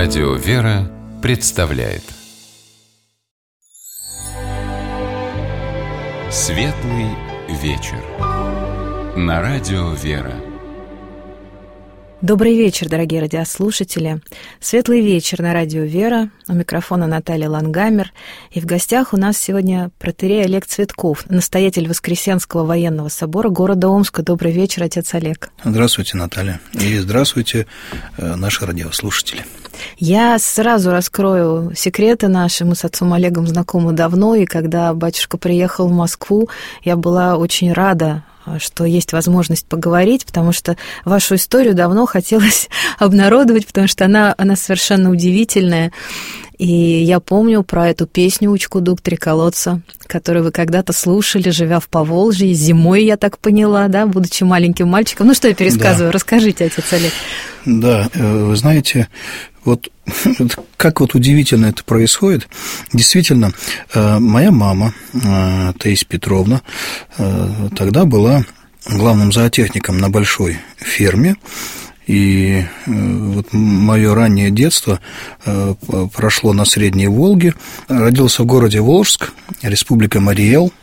Радио «Вера» представляет Светлый вечер на Радио «Вера». Добрый вечер, дорогие радиослушатели. Светлый вечер на Радио «Вера». У микрофона Наталья Лангамер. И в гостях у нас сегодня протоиерей Олег Цветков, настоятель Воскресенского военного собора города Омска. Добрый вечер, отец Олег. Здравствуйте, Наталья. И здравствуйте, наши радиослушатели. Я сразу раскрою секреты наши. Мы с отцом Олегом знакомы давно, и когда батюшка приехал в Москву, я была очень рада, что есть возможность поговорить, потому что вашу историю давно хотелось обнародовать, потому что она совершенно удивительная. И я помню про эту песню «Учкудук, три колодца», которую вы когда-то слушали, живя в Поволжье, зимой, я так поняла, да, будучи маленьким мальчиком. Ну, что я пересказываю? Да. Расскажите, отец Олег. Да, вы знаете, вот как вот удивительно это происходит. Действительно, моя мама, Таисия Петровна, тогда была главным зоотехником на большой ферме. И вот мое раннее детство прошло на Средней Волге. Родился в городе Волжск, республика Марий-Эл.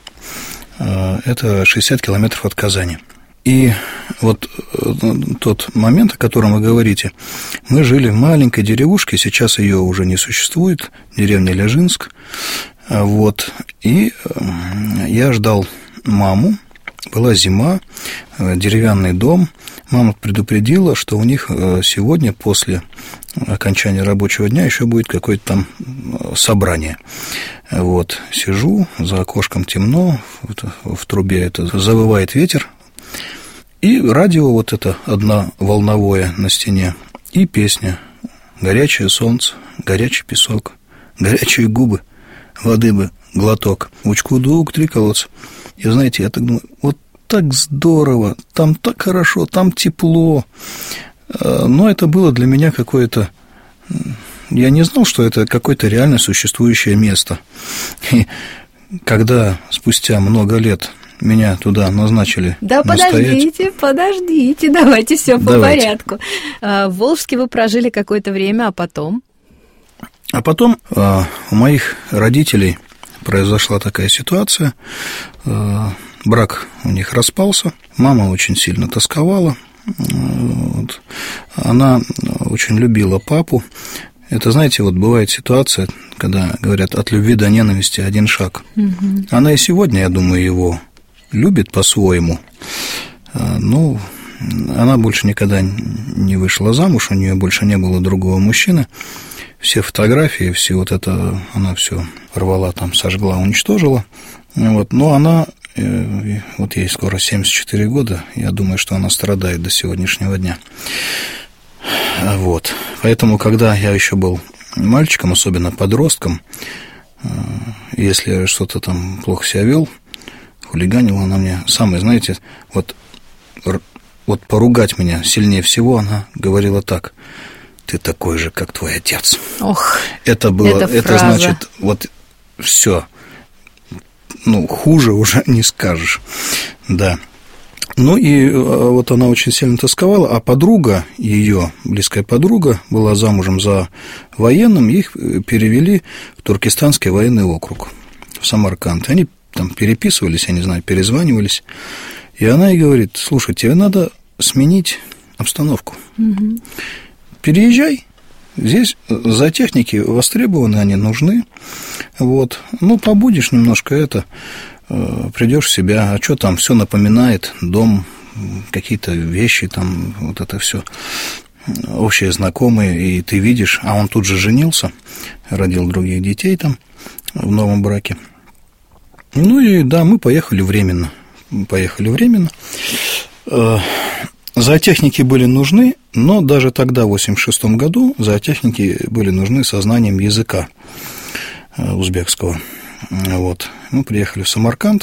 Это 60 километров от Казани. И вот тот момент, о котором вы говорите, мы жили в маленькой деревушке, сейчас ее уже не существует, деревня Ляжинск. Вот. И я ждал маму. Была зима, деревянный дом. Мама предупредила, что у них сегодня, после окончания рабочего дня, еще будет какое-то там собрание. Вот. Сижу, за окошком темно, в трубе это завывает ветер, и радио вот это одноволновое на стене, и песня «Горячее солнце, горячий песок, горячие губы, воды бы глоток, учкудук, три колодца». И, знаете, я так думаю, вот так здорово, там так хорошо, там тепло. Но это было для меня какое-то... Я не знал, что это какое-то реально существующее место. И когда спустя много лет меня туда назначили настоять... Да, подождите, давайте все по порядку. В Волжске вы прожили какое-то время, а потом? А потом у моих родителей произошла такая ситуация, брак у них распался, мама очень сильно тосковала, вот. Она очень любила папу. Это, знаете, вот бывает ситуация, когда говорят, от любви до ненависти один шаг. Угу. Она и сегодня, я думаю, его любит по-своему, но она больше никогда не вышла замуж, у нее больше не было другого мужчины. Все фотографии, все вот это, она все рвала, там, сожгла, уничтожила. Вот. Но она, вот ей скоро 74 года, я думаю, что она страдает до сегодняшнего дня. Вот. Поэтому, когда я еще был мальчиком, особенно подростком, если что-то там плохо себя вел, хулиганила она мне, самое, знаете, вот поругать меня сильнее всего она говорила так: ты такой же, как твой отец. Ох, это было, это значит, вот все, ну, хуже уже не скажешь, да. Ну, и вот она очень сильно тосковала, а подруга ее, близкая подруга, была замужем за военным, их перевели в Туркестанский военный округ, в Самарканд. Они там переписывались, я не знаю, перезванивались, и она ей говорит: слушай, тебе надо сменить обстановку. Угу. Переезжай, здесь зоотехники востребованы, они нужны, вот, ну, побудешь немножко придешь в себя, а что там, все напоминает, дом, какие-то вещи, там, вот это все общие знакомые, и ты видишь, а он тут же женился, родил других детей там в новом браке. Ну, и да, мы поехали временно. Зоотехники были нужны, но даже тогда, в 1986 году, зоотехники были нужны со знанием языка узбекского. Вот. Мы приехали в Самарканд,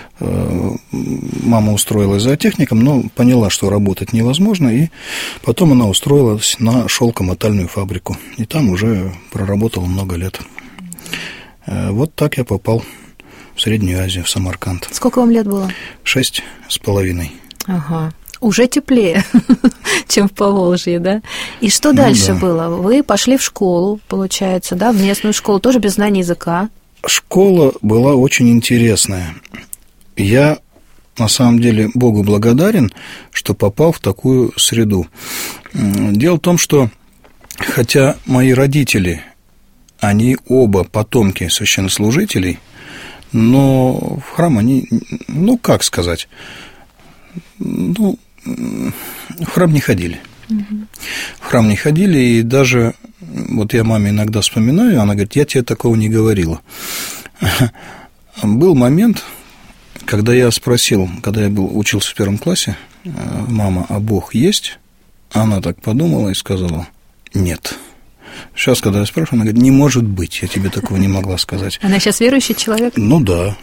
мама устроилась зоотехником, но поняла, что работать невозможно, и потом она устроилась на шелкомотальную фабрику, и там уже проработала много лет. Вот так я попал в Среднюю Азию, в Самарканд. Сколько вам лет было? 6,5. Ага. Уже теплее, чем в Поволжье, да? И что дальше было? Вы пошли в школу, получается, да, в местную школу, тоже без знаний языка. Школа была очень интересная. Я, на самом деле, Богу благодарен, что попал в такую среду. Дело в том, что хотя мои родители, они оба потомки священнослужителей, но в храм они, как сказать, в храм не ходили. В храм не ходили, и даже, вот я маме иногда вспоминаю, она говорит, я тебе такого не говорила. Был момент, когда я спросил, когда я учился в 1 классе, мама, а Бог есть? Она так подумала и сказала, нет. Сейчас, когда я спрашиваю, она говорит, не может быть, я тебе такого не могла сказать. Она сейчас верующий человек? Ну, да.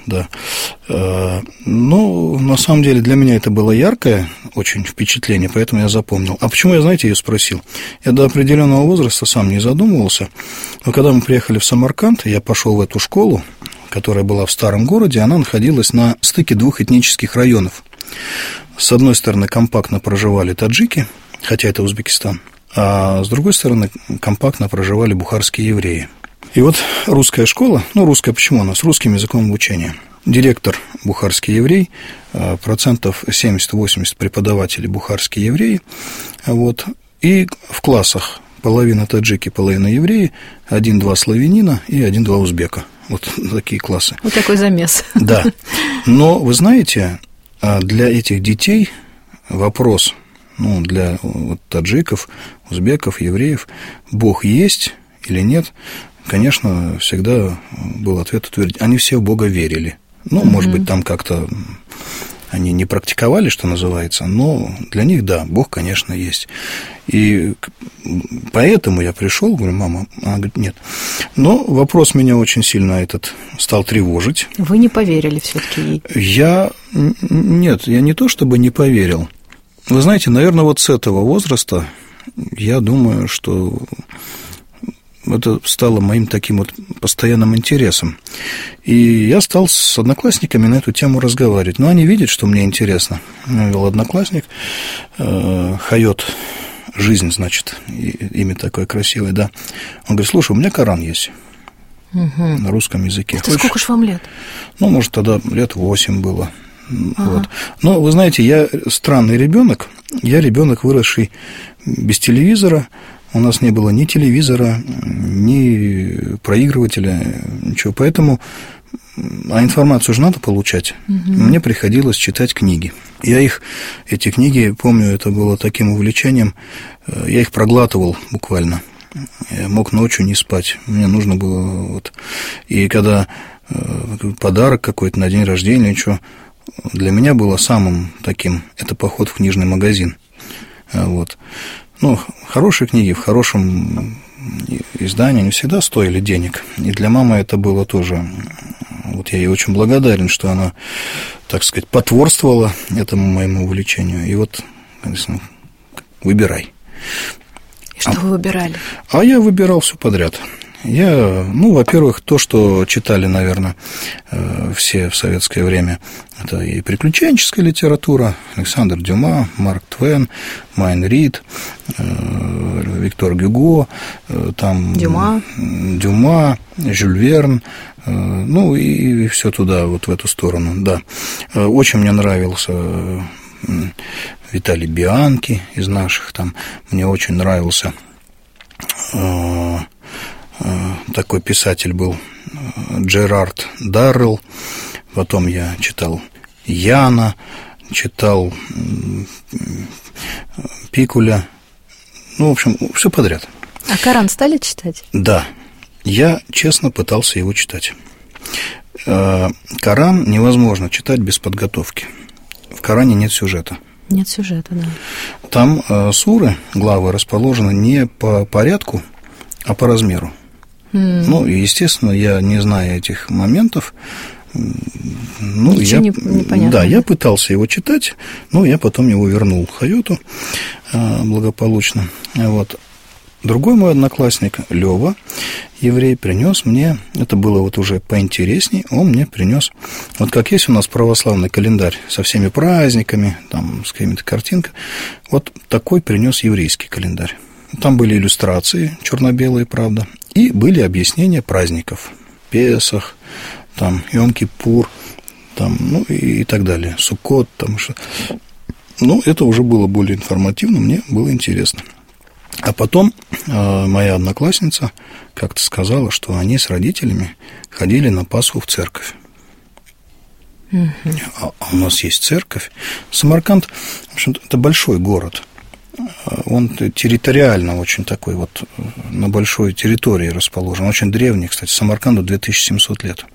Но, на самом деле, для меня это было яркое очень впечатление, поэтому я запомнил. А почему я, знаете, ее спросил? Я до определенного возраста сам не задумывался, но когда мы приехали в Самарканд, я пошел в эту школу, которая была в старом городе, она находилась на стыке 2 этнических районов. С одной стороны, компактно проживали таджики, хотя это Узбекистан, а с другой стороны, компактно проживали бухарские евреи. И вот русская школа, русская почему она, с русским языком обучения. Директор бухарский еврей, 70-80% преподавателей бухарские евреи, вот, и в классах половина таджики, половина евреи, 1-2 славянина и 1-2 узбека. Вот такие классы. Вот такой замес. Да. Но, вы знаете, для этих детей вопрос, для таджиков, узбеков, евреев, Бог есть или нет, конечно, всегда был ответ утвердить. Они все в Бога верили. Может быть, там как-то они не практиковали, что называется, но для них, да, Бог, конечно, есть. И поэтому я пришел, говорю, мама, она говорит, нет. Но вопрос меня очень сильно стал тревожить. Вы не поверили все-таки ей? Нет, я не то чтобы не поверил. Вы знаете, наверное, вот с этого возраста я думаю, что это стало моим таким вот постоянным интересом. И я стал с одноклассниками на эту тему разговаривать. Они видят, что мне интересно. Я вел одноклассник, Хайот, жизнь, значит, имя такое красивое, да. Он говорит, слушай, у меня Коран есть на русском языке. Сколько ж вам лет? Может, тогда лет 8 было. Вот. Но, вы знаете, я странный ребенок, я ребенок, выросший без телевизора. У нас не было ни телевизора, ни проигрывателя, ничего. Поэтому, информацию же надо получать. Мне приходилось читать книги. Я эти книги, помню, это было таким увлечением, я их проглатывал буквально. Я мог ночью не спать. Мне нужно было И когда подарок какой-то на день рождения, ничего, для меня было самым таким, это поход в книжный магазин. Вот. Хорошие книги в хорошем издании не всегда стоили денег. И для мамы это было тоже... я ей очень благодарен, что она, так сказать, потворствовала этому моему увлечению. И конечно, выбирай. И что вы выбирали? А я выбирал все подряд. Я, во-первых, то, что читали, наверное, все в советское время, это и приключенческая литература, Александр Дюма, Марк Твен, Майн Рид, Виктор Гюго, там Дюма, Жюль Верн, и все туда, в эту сторону, да. Очень мне нравился Виталий Бианки из наших, там, мне очень нравился... такой писатель был Джерард Даррелл, потом я читал Яна, читал Пикуля, в общем, все подряд. А Коран стали читать? Да, я честно пытался его читать. Коран невозможно читать без подготовки. В Коране нет сюжета. Нет сюжета, да. Там суры, главы расположены не по порядку, а по размеру. Естественно, я не знаю этих моментов. Непонятно. Да, я пытался его читать, но я потом его вернул Хайоту благополучно. другой мой одноклассник, Лёва, еврей, принес мне, это было вот уже поинтересней, он мне принес, вот как есть у нас православный календарь со всеми праздниками, там, с какими-то картинками, вот такой принес еврейский календарь. Там были иллюстрации, черно-белые, правда, и были объяснения праздников, Песах, там, Йом-Кипур, там, ну, и так далее, Суккот, там, что. Ну, это уже было более информативно, мне было интересно. А потом моя одноклассница как-то сказала, что они с родителями ходили на Пасху в церковь. А у нас есть церковь. Самарканд, в общем-то, это большой город. Он территориально очень такой вот, на большой территории расположен. Очень древний, кстати, Самарканду 2700 лет.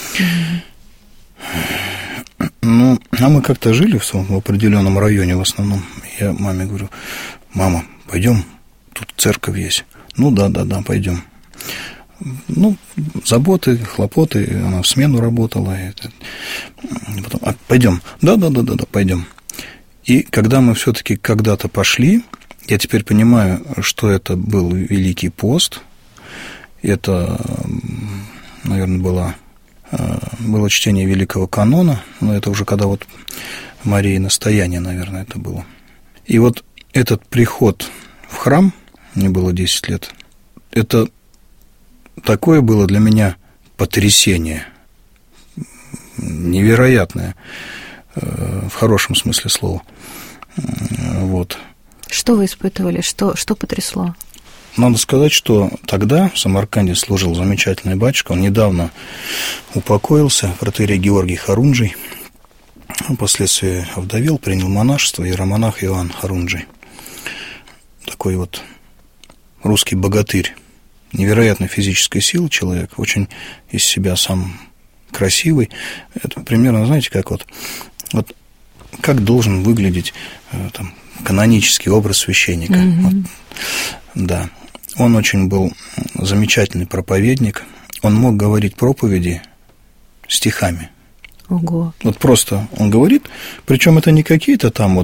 Ну, а мы как-то жили в определенном районе в основном. Я маме говорю: мама, пойдем, тут церковь есть. Ну, да, пойдем. Ну, заботы, хлопоты, она в смену работала. Потом, пойдем. Да, пойдем. И когда мы все-таки когда-то пошли, я теперь понимаю, что это был Великий пост. Это, наверное, было чтение Великого канона, но это уже когда вот Марии настояние, наверное, это было. И вот этот приход в храм, мне было 10 лет, это такое было для меня потрясение, невероятное, в хорошем смысле слова. Вот. Что вы испытывали? Что потрясло? Надо сказать, что тогда в Самарканде служил замечательный батюшка. Он недавно упокоился, протоиерей Георгий Харунжий. Впоследствии овдовел, принял монашество, иеромонах Иоанн Харунжий. Такой вот русский богатырь. Невероятной физической силы человек, очень из себя сам красивый. Это примерно, знаете, как вот как должен выглядеть там канонический образ священника. Вот, да. Он очень был замечательный проповедник. Он мог говорить проповеди стихами. Ого. Вот просто он говорит, причем это не какие-то там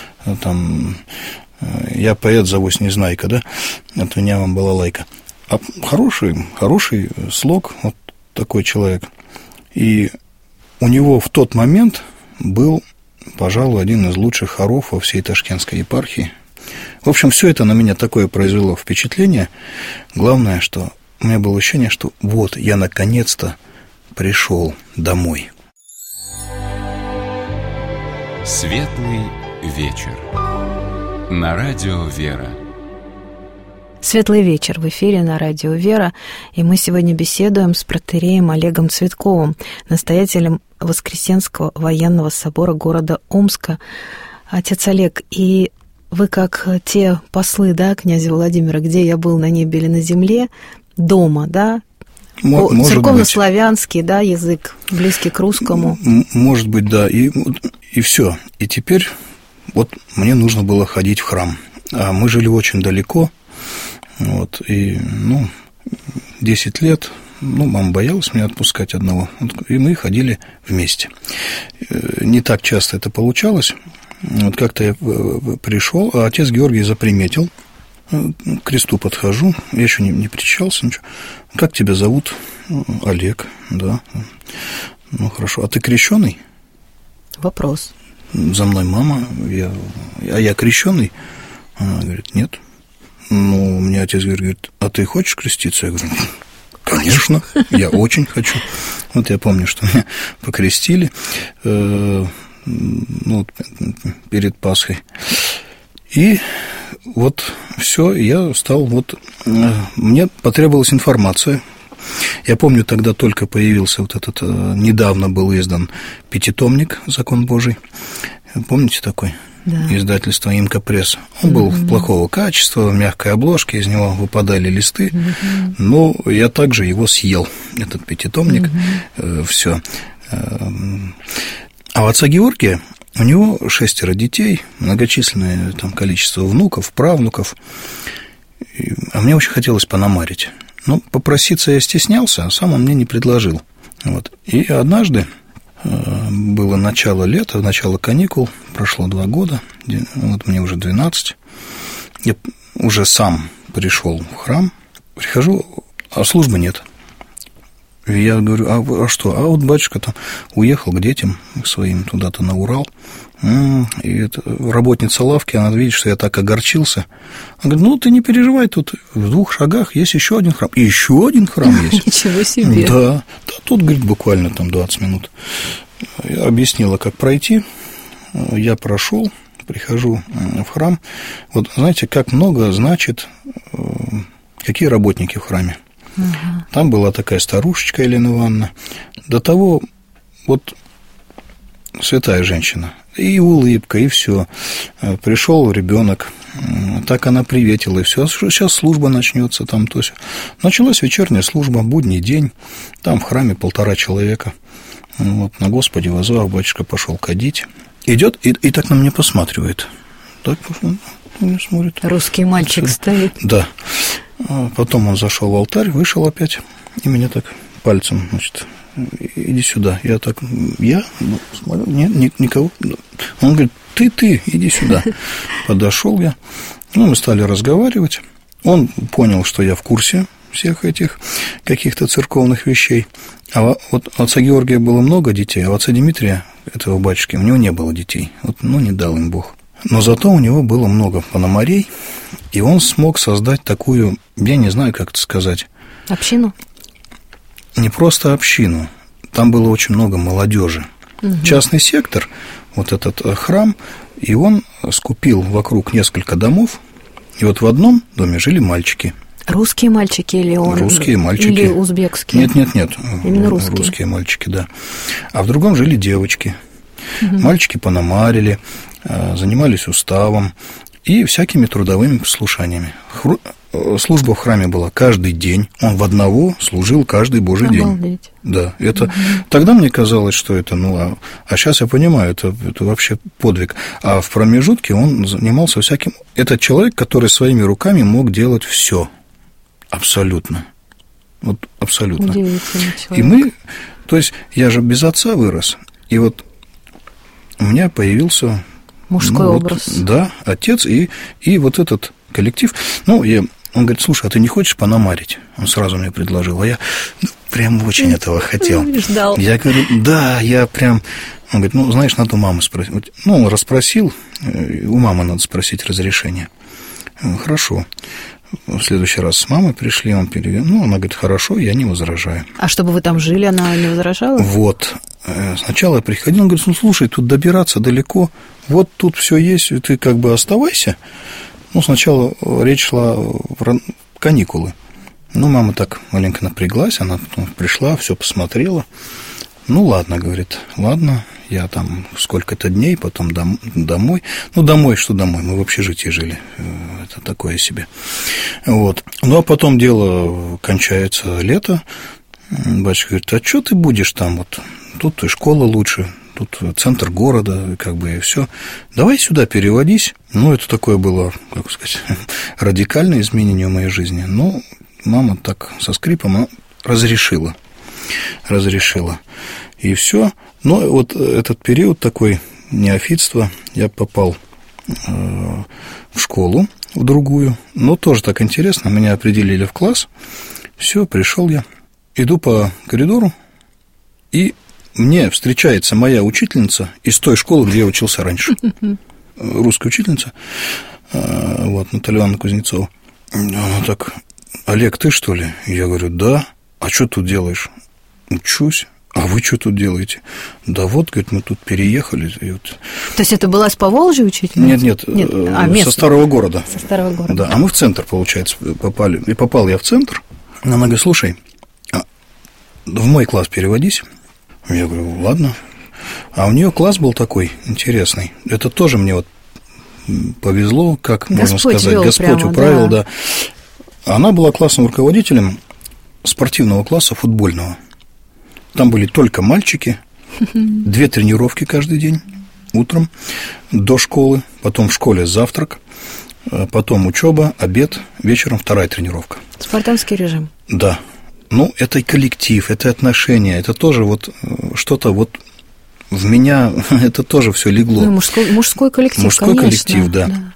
я поэт, зовусь Незнайка, да, от меня вам балалайка, а хороший слог, вот такой человек. И у него в тот момент был, пожалуй, один из лучших хоров во всей Ташкентской епархии. В общем, все это на меня такое произвело впечатление. Главное, что у меня было ощущение, что вот я наконец-то пришел домой. Светлый вечер. На радио «Вера». Светлый вечер в эфире на радио «Вера», и мы сегодня беседуем с протоиереем Олегом Цветковым, настоятелем Воскресенского военного собора города Омска. Отец Олег, и вы как те послы, да, князя Владимира, где я был на небе или на земле, дома, да, церковно-славянский, да, язык, близкий к русскому. Может быть, да, и все. И теперь вот мне нужно было ходить в храм, а мы жили очень далеко, вот, и, 10 лет, мама боялась меня отпускать одного, и мы ходили вместе. Не так часто это получалось. Вот как-то я пришел, а отец Георгий заприметил, к кресту подхожу, я еще не причащался, ничего. Как тебя зовут? Олег, да. Ну, хорошо. А ты крещеный? Вопрос. За мной мама, я крещеный? Она говорит: нет. Ну, мне отец говорит: а ты хочешь креститься? Я говорю: конечно, я очень хочу. Вот я помню, что меня покрестили перед Пасхой. И вот все, я стал мне потребовалась информация. Я помню, тогда только появился вот этот, недавно был издан пятитомник «Закон Божий». Помните такой? Да. Издательство «Имка Пресс». Он был плохого качества, в мягкой обложке, из него выпадали листы. Но я также его съел, этот пятитомник. Все. А у отца Георгия, у него 6 детей, многочисленное там количество внуков, правнуков. А мне очень хотелось пономарить. Но попроситься я стеснялся, а сам он мне не предложил. Вот. И однажды, было начало лета, начало каникул, прошло 2 года, вот мне уже 12, я уже сам пришел в храм, прихожу, а службы нет. Я говорю, а что? А вот батюшка там уехал к детям своим туда-то на Урал. И это, работница лавки, она видит, что я так огорчился. Она говорит, ну, ты не переживай, тут в 2 шагах есть еще один храм. И еще один храм есть. Ничего себе. Да, тут, говорит, буквально там 20 минут. Я объяснила, как пройти. Я прошел, прихожу в храм. Вот знаете, как много значит, какие работники в храме. Там была такая старушечка Елена Ивановна. До того вот святая женщина. И улыбка, и все. Пришел ребенок, так она приветила, и все. Сейчас служба начнется там, то есть. Началась вечерняя служба, будний день. Там в храме 1,5 человека. Вот, на Господе возвав, батюшка пошел кадить. Идет и так на меня посматривает. Так смотрит. Русский мальчик стоит. Да. Потом он зашел в алтарь, вышел опять, и меня так пальцем, значит, иди сюда. Я так, смотрю, нет, никого. Он говорит, ты, иди сюда. Подошел я, мы стали разговаривать. Он понял, что я в курсе всех этих каких-то церковных вещей. А вот у отца Георгия было много детей, а у отца Дмитрия, этого батюшки, у него не было детей. Вот, не дал им Бог. Но зато у него было много пономарей, и он смог создать такую, я не знаю, как это сказать. Общину? Не просто общину. Там было очень много молодежи. Частный сектор, вот этот храм, и он скупил вокруг несколько домов, и вот в одном доме жили мальчики. Русские мальчики или он? Русские мальчики. Или узбекские? Нет. Именно русские. Русские мальчики, да. А в другом жили девочки. Мальчики пономарили, занимались уставом и всякими трудовыми послушаниями. Служба в храме была каждый день, он в одного служил каждый божий день. Да, это тогда мне казалось, что это, а сейчас я понимаю, это вообще подвиг. А в промежутке он занимался всяким. Это человек, который своими руками мог делать все, абсолютно, вот абсолютно. Удивительный человек. И мы, то есть я же без отца вырос, и вот у меня появился мужской образ. Да, отец и вот этот коллектив. Он говорит, слушай, а ты не хочешь пономарить? Он сразу мне предложил, а я прям очень этого хотел. Ждал. Я говорю, да, я прям... Он говорит, знаешь, надо у мамы спросить. Он расспросил, у мамы надо спросить разрешение. Хорошо. В следующий раз с мамой пришли, он перевел. Она говорит, хорошо, я не возражаю. А чтобы вы там жили, она не возражала? Вот. Сначала я приходил, он говорит, слушай, тут добираться далеко, вот тут все есть, ты как бы оставайся. Сначала речь шла в каникулы. Мама так маленько напряглась, она потом пришла, все посмотрела. Ладно, говорит, ладно, я там сколько-то дней, потом домой. Домой, что домой, мы в общежитии жили, это такое себе. Вот. А потом дело кончается, лето. Батюшка говорит, а что ты будешь там, вот тут и школа лучше, тут центр города, как бы и все. Давай сюда переводись. Это такое было, как сказать, радикальное изменение в моей жизни. Мама так со скрипом разрешила. И все. Но вот этот период такой неофитства, я попал в школу, в другую. Но тоже так интересно, меня определили в класс. Все, пришел я. Иду по коридору, и мне встречается моя учительница из той школы, где я учился раньше. Русская учительница, Наталья Ивановна Кузнецова. Она так, Олег, ты что ли? Я говорю, да. А что тут делаешь? Учусь. А вы что тут делаете? Да вот, говорит, мы тут переехали. То есть это была с Поволжья учительница? Нет, со Старого города. Со Старого города. Да, а мы в центр, получается, попали. И попал я в центр. Она говорит, слушай, в мой класс переводись. Я говорю, ладно. А у нее класс был такой интересный. Это тоже мне вот повезло, как можно сказать, Господь управил, да. Она была классным руководителем спортивного класса футбольного. Там были только мальчики, 2 тренировки каждый день утром до школы, потом в школе завтрак, потом учеба, обед, вечером 2 тренировка. Спартанский режим. Да. Это и коллектив, это отношения, это тоже вот что-то вот в меня, это тоже все легло. Мужской коллектив, Мужской конечно, коллектив, да.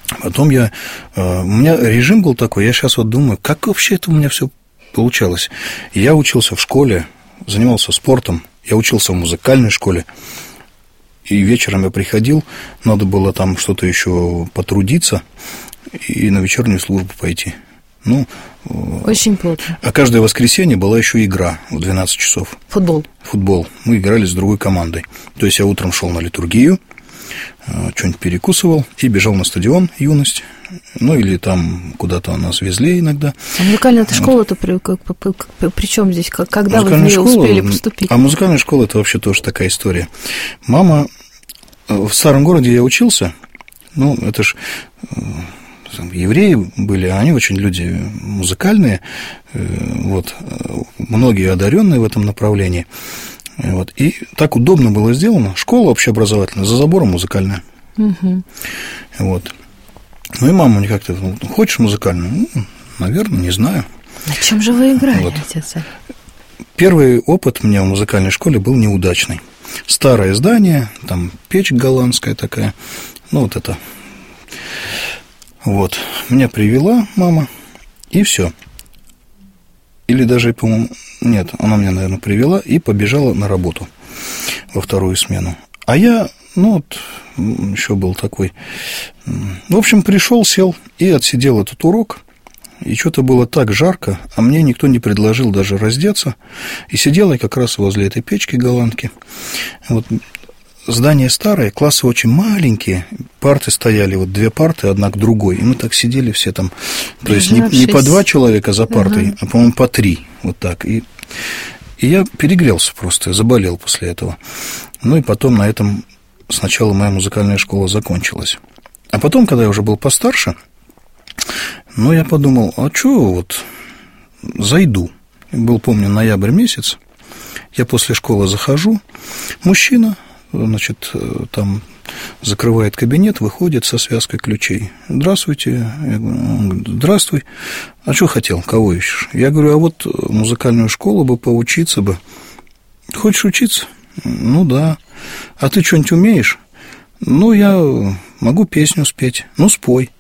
Потом у меня режим был такой, я сейчас вот думаю, как вообще это у меня все получалось. Я учился в школе, занимался спортом, я учился в музыкальной школе, и вечером я приходил, надо было там что-то еще потрудиться и на вечернюю службу пойти. Очень плотно. А каждое воскресенье была еще игра в 12 часов. Футбол. Мы играли с другой командой. То есть я утром шел на литургию, что-нибудь перекусывал и бежал на стадион «Юность». Или там куда-то нас везли иногда. А музыкальная школа-то при чем здесь? Когда вы в нее успели поступить? А музыкальная школа – это вообще тоже такая история. Мама... В старом городе я учился, это ж евреи были, они очень люди музыкальные, многие одаренные в этом направлении. И так удобно было сделано. Школа общеобразовательная, за забором музыкальная. Угу. И мама мне как-то, хочешь музыкальную? Наверное, не знаю. На чем же вы играли, отец? Первый опыт у меня в музыкальной школе был неудачный. Старое здание, там печь голландская такая, это. Меня привела мама, и все. Или даже, по-моему, нет, она меня, наверное, привела и побежала на работу во вторую смену. А я, еще был такой. В общем, пришел, сел и отсидел этот урок. И что-то было так жарко, а мне никто не предложил даже раздеться. И сидел я как раз возле этой печки голландки. Здание старое, классы очень маленькие, парты стояли, 2 парты, одна к другой. И мы так сидели все там, то есть не по 2 человека за партой, а, по-моему, по 3, так. И я перегрелся просто, заболел после этого. И потом на этом сначала моя музыкальная школа закончилась. А потом, когда я уже был постарше, я подумал, а что зайду. Был, помню, ноябрь месяц, я после школы захожу, мужчина, там закрывает кабинет, выходит со связкой ключей. Здравствуйте. Я говорю, он говорит, здравствуй. А что хотел, кого ищешь? Я говорю, а музыкальную школу бы поучиться бы. Хочешь учиться? Да. А ты что-нибудь умеешь? Я могу песню спеть. Спой.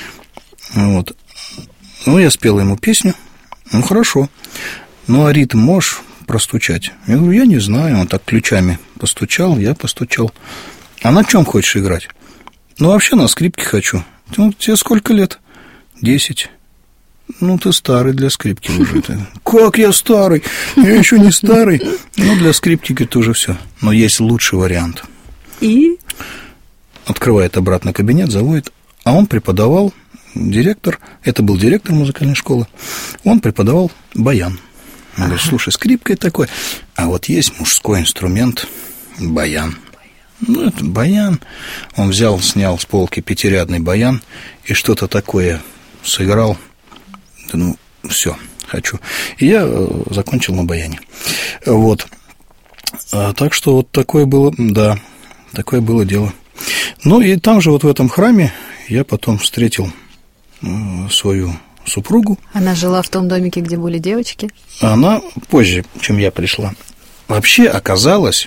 Я спел ему песню. Хорошо. А ритм можешь простучать? Я говорю, я не знаю. Он так ключами постучал, я постучал. А на чем хочешь играть? Вообще на скрипке хочу. Тебе сколько лет? 10. Ты старый для скрипки уже. Как я старый? Я еще не старый. Для скрипки, говорит, уже все. Но есть лучший вариант. И? Открывает обратно кабинет, заводит. А он преподавал, директор, это был директор музыкальной школы, он преподавал баян. Он говорит, слушай, скрипка такое, а есть мужской инструмент баян. Это баян. Он снял с полки 5-рядный баян и что-то такое сыграл. Все, хочу. И я закончил на баяне. Так что такое было, да, такое было дело. И там же в этом храме я потом встретил свою супругу. Она жила в том домике, где были девочки? Она позже, чем я пришла. Вообще оказалось,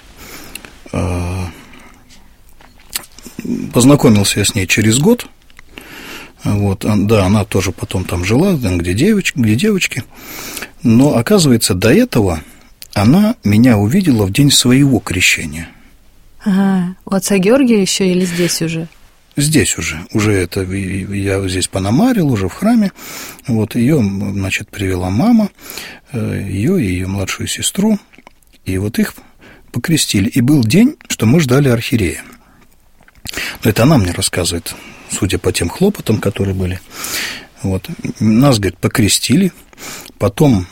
познакомился я с ней через год. Да, она тоже потом там жила, где девочки. Но, оказывается, до этого она меня увидела в день своего крещения. Ага. У отца Георгия еще или здесь уже? Здесь уже. Уже это я здесь пономарил, уже в храме. Ее, привела мама, ее и ее младшую сестру. И их покрестили. И был день, что мы ждали архиерея. Но это она мне рассказывает, судя по тем хлопотам, которые были. Нас, говорит, покрестили. Потом,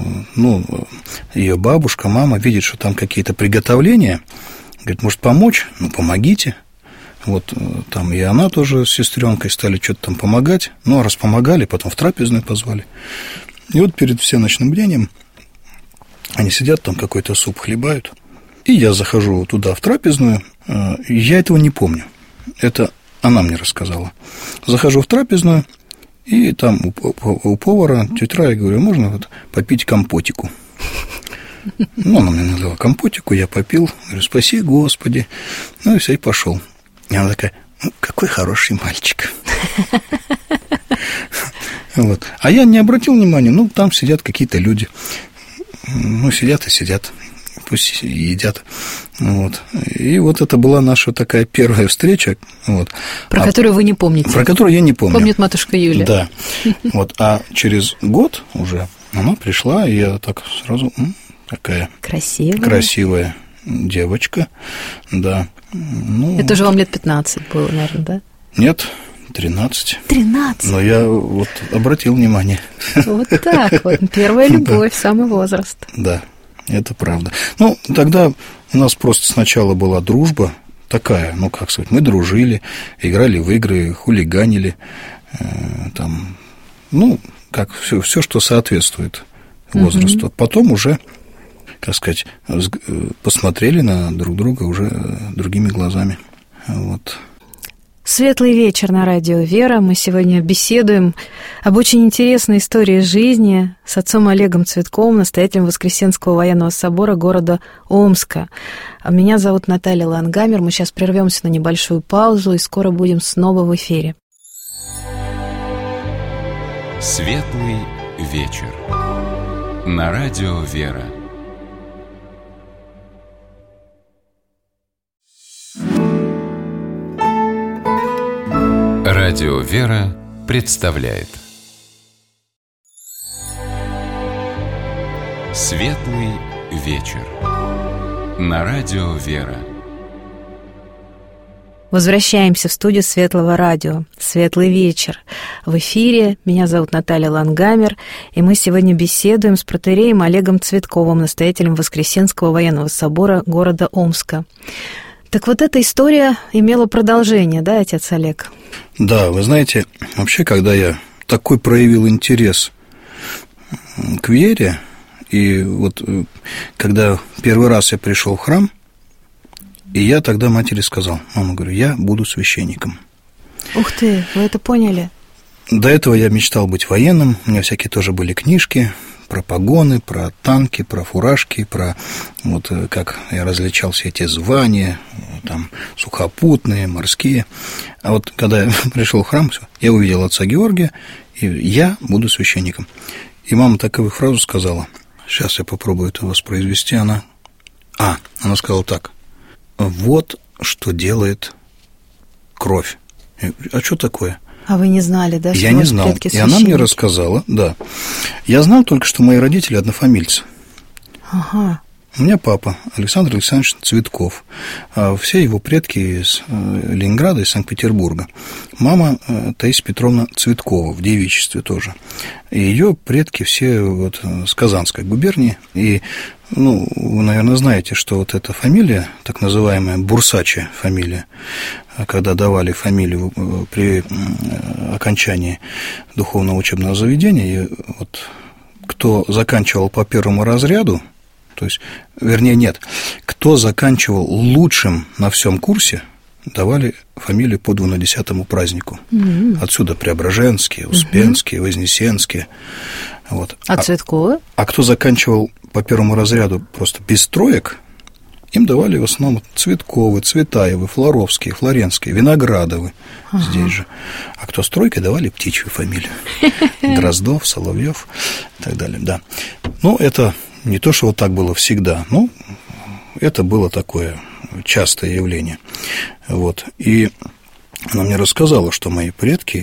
ее бабушка, мама видит, что там какие-то приготовления. Говорит, может, помочь? Помогите. Там и она тоже с сестренкой стали что-то там помогать. Раз помогали, потом в трапезную позвали. И перед всеночным бдением они сидят, там какой-то суп хлебают. И я захожу туда, в трапезную. Я этого не помню. Это она мне рассказала. Захожу в трапезную, и там у повара, тетя Рая, говорю, можно попить компотику? Она мне налила компотику, я попил. Говорю, спаси Господи. И все, и пошел. И она такая, какой хороший мальчик. Вот. А я не обратил внимания, там сидят какие-то люди. Сидят и сидят, пусть едят. Вот. И вот это была наша такая первая встреча. Вот. Про которую вы не помните. Про которую я не помню. Помнит матушка Юля. Да. Вот. А через год уже она пришла, и я так сразу, такая красивая девочка. Да. Это же вам лет 15 было, наверное, да? Нет, 13. 13? Но я вот обратил внимание. Вот так вот. Первая любовь, самый возраст. Да, это правда. Тогда у нас просто сначала была дружба такая, как сказать, мы дружили, играли в игры, хулиганили, все, что соответствует возрасту. Потом уже, как сказать, посмотрели на друг друга уже другими глазами. Вот. Светлый вечер на радио «Вера». Мы сегодня беседуем об очень интересной истории жизни с отцом Олегом Цветковым, настоятелем Воскресенского военного собора города Омска. Меня зовут Наталья Лангамер. Мы сейчас прервемся на небольшую паузу и скоро будем снова в эфире. Светлый вечер на радио «Вера». Радио «Вера» представляет Светлый вечер на радио «Вера». Возвращаемся в студию Светлого радио. Светлый вечер. В эфире. Меня зовут Наталья Лангамер, и мы сегодня беседуем с протоиереем Олегом Цветковым, настоятелем Воскресенского военного собора города Омска. Так вот, эта история имела продолжение, да, отец Олег? Да, вы знаете, вообще, когда я такой проявил интерес к вере, и вот когда первый раз я пришел в храм, и я тогда матери сказал: мама, говорю, я буду священником. Ух ты, вы это поняли? До этого я мечтал быть военным, у меня всякие тоже были книжки про погоны, про танки, про фуражки, про вот как я различал все эти звания, там, сухопутные, морские. А вот когда я пришел в храм, я увидел отца Георгия, и я буду священником. И мама такую фразу сказала, сейчас я попробую это воспроизвести, она сказала так: вот что делает кровь. А что такое? А вы не знали, да? Я не знал, и она мне рассказала, да. Я знал только, что мои родители однофамильцы. Ага. У меня папа Александр Александрович Цветков, а все его предки из Ленинграда, из Санкт-Петербурга. Мама Таисия Петровна Цветкова, в девичестве тоже. И ее предки все вот с Казанской губернии. И, вы, наверное, знаете, что вот эта фамилия, так называемая бурсачья фамилия, когда давали фамилию при окончании духовного учебного заведения, и вот кто заканчивал по первому разряду, то есть, вернее, нет, кто заканчивал лучшим на всем курсе, давали фамилию по 12-му празднику. Отсюда Преображенские, Успенские, Вознесенские. Вот. А Цветковы? А кто заканчивал по первому разряду просто без троек, им давали в основном Цветковы, Цветаевы, Флоровские, Флоренские, Виноградовы здесь же. А кто с тройкой, давали птичью фамилию. Дроздов, Соловьев и так далее, да. Это не то, что вот так было всегда, но это было такое частое явление. Вот. И она мне рассказала, что мои предки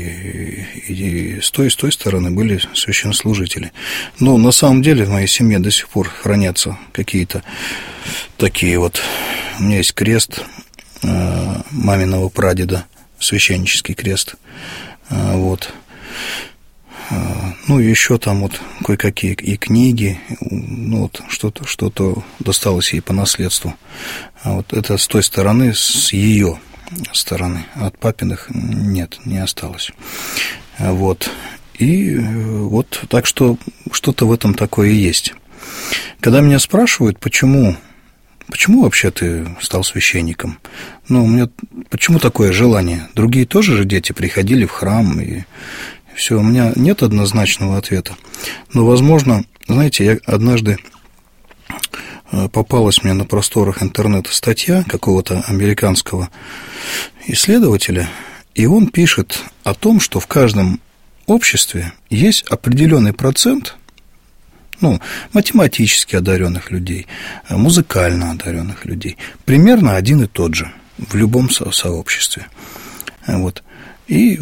и с той стороны были священнослужители. Но на самом деле в моей семье до сих пор хранятся какие-то такие вот... У меня есть крест маминого прадеда, священнический крест. Вот. И еще там вот кое-какие и книги, что-то досталось ей по наследству. А вот это с той стороны, с ее стороны, от папиных нет, не осталось. Вот. И вот так что что-то в этом такое и есть. Когда меня спрашивают, почему вообще ты стал священником? У меня почему такое желание? Другие тоже же дети приходили в храм, и все, у меня нет однозначного ответа. Но, возможно, знаете, я однажды попалась мне на просторах интернета статья какого-то американского исследователя, И он пишет о том, что в каждом обществе есть определенный процент, математически одаренных людей, музыкально одаренных людей, примерно один и тот же в любом сообществе. Вот. И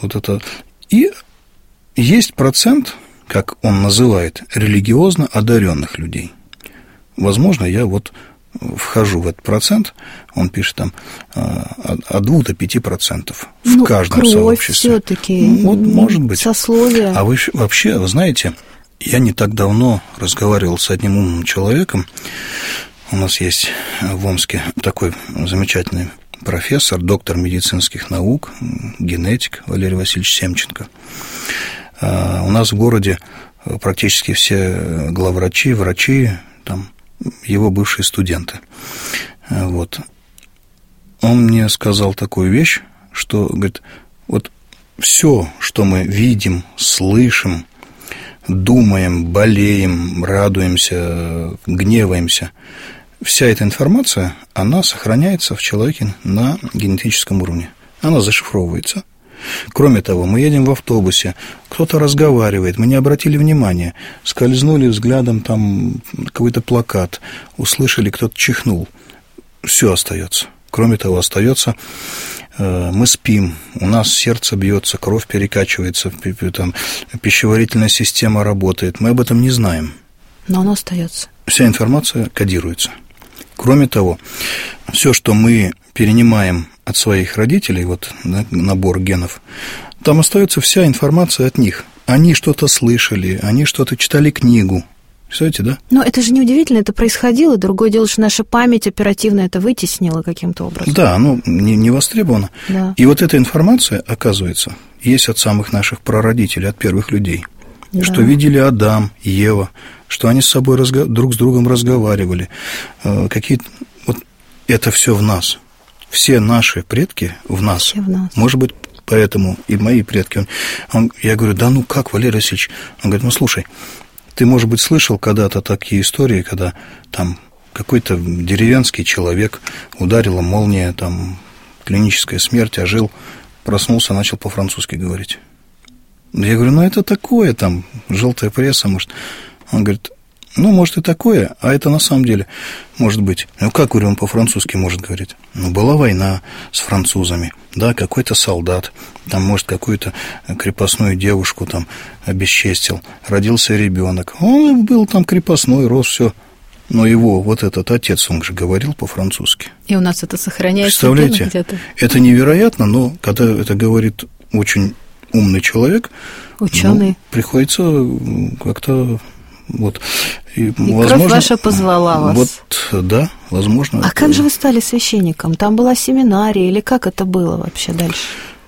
есть процент, как он называет, религиозно одаренных людей. Возможно, я вхожу в этот процент, он пишет там от 2 до 5% в каждом сообществе. Всё-таки, может быть. Сословие. А вообще, вы знаете, я не так давно разговаривал с одним умным человеком. У нас есть в Омске такой замечательный профессор, доктор медицинских наук, генетик Валерий Васильевич Семченко. У нас в городе практически все главврачи, врачи, там, его бывшие студенты. Вот. Он мне сказал такую вещь, что, говорит, все, что мы видим, слышим, думаем, болеем, радуемся, гневаемся, вся эта информация, она сохраняется в человеке на генетическом уровне. Она зашифровывается. Кроме того, мы едем в автобусе, кто-то разговаривает, мы не обратили внимания, скользнули взглядом там какой-то плакат, услышали, кто-то чихнул. Все остается. Кроме того, остается, мы спим, у нас сердце бьется, кровь перекачивается, там, пищеварительная система работает. Мы об этом не знаем. Но оно остается. Вся информация кодируется. Кроме того, все, что мы перенимаем от своих родителей, набор генов, там остается вся информация от них. Они что-то слышали, они что-то читали книгу. Представляете, да? Но это же неудивительно, это происходило. Другое дело, что наша память оперативно это вытеснила каким-то образом. Да, не востребовано. Да. И эта информация, оказывается, есть от самых наших прародителей, от первых людей. Да. Что видели Адам, Ева, что они с собой друг с другом разговаривали. Это все в нас. Все наши предки в нас. Все в нас. Может быть, поэтому и мои предки. Я говорю, как, Валерий Васильевич? Он говорит, слушай, ты, может быть, слышал когда-то такие истории, когда там какой-то деревенский человек ударила молния, там клиническая смерть, ожил, проснулся, начал по-французски говорить. Я говорю, это такое, там, желтая пресса, может. Он говорит, может и такое, а это на самом деле может быть. Как, говорю, он по-французски может говорить? Была война с французами, да, какой-то солдат, там, может, какую-то крепостную девушку там обесчестил, родился ребенок. Он был там крепостной, рос, все. Но его этот отец, он же говорил по-французски. И у нас это сохраняется. Представляете, где-то. Это невероятно, но когда это говорит очень умный человек, ученый, приходится как-то и возможно, кровь ваша позвала вас. Да, возможно. А как же вы стали священником? Там была семинария или как это было вообще дальше?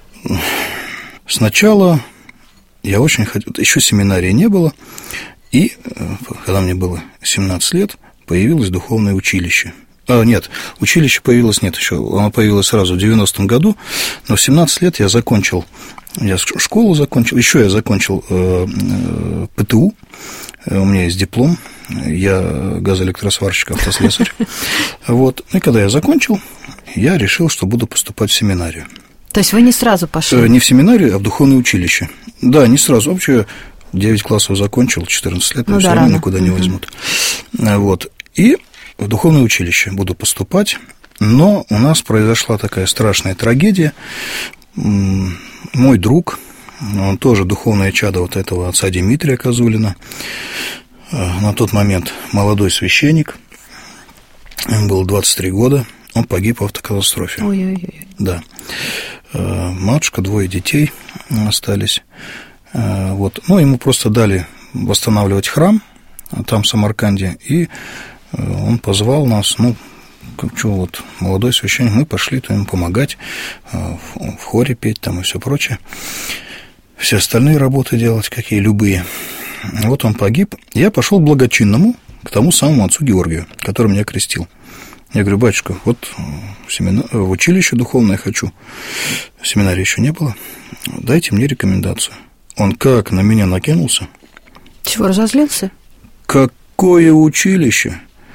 Сначала я очень хотел, еще семинарии не было, и когда мне было 17 лет, появилось духовное училище. Училище появилось, оно появилось сразу в 90-м году, но в 17 лет я школу закончил, еще я закончил ПТУ, у меня есть диплом, я газоэлектросварщик, автослесарь. И когда я закончил, я решил, что буду поступать в семинарию. То есть вы не сразу пошли? Не в семинарию, а в духовное училище. Да, не сразу. Вообще 9 классов закончил, 14 лет, все равно никуда не возьмут. И в духовное училище буду поступать, но у нас произошла такая страшная трагедия. Мой друг, он тоже духовное чадо этого отца Дмитрия Козулина, на тот момент молодой священник, ему было 23 года, он погиб в автокатастрофе. Ой-ой-ой. Да. Матушка, 2 детей остались. Ему просто дали восстанавливать храм там, в Самарканде, и он позвал нас, молодой священник, мы пошли ему помогать, в хоре петь там и все прочее, все остальные работы делать, какие любые. Он погиб, я пошел к благочинному, к тому самому отцу Георгию, который меня крестил. Я говорю, батюшка, в училище духовное хочу, в семинаре еще не было, дайте мне рекомендацию. Он как на меня накинулся. Чего, разозлился? Какое училище?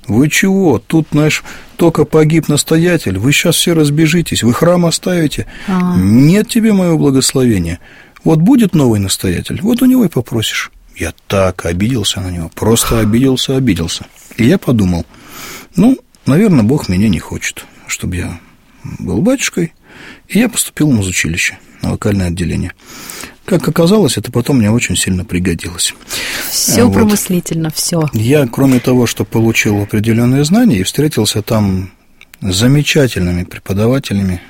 вы чего? Тут, знаешь, только погиб настоятель, вы сейчас все разбежитесь, вы храм оставите. Нет тебе моего благословения. Вот будет новый настоятель, вот у него и попросишь. Я так обиделся на него, просто обиделся. И я подумал, наверное, Бог меня не хочет, чтобы я был батюшкой, и я поступил в музучилище, на вокальное отделение. Как оказалось, это потом мне очень сильно пригодилось. Все промыслительно, все. Я, кроме того, что получил определенные знания, и встретился там с замечательными преподавателями,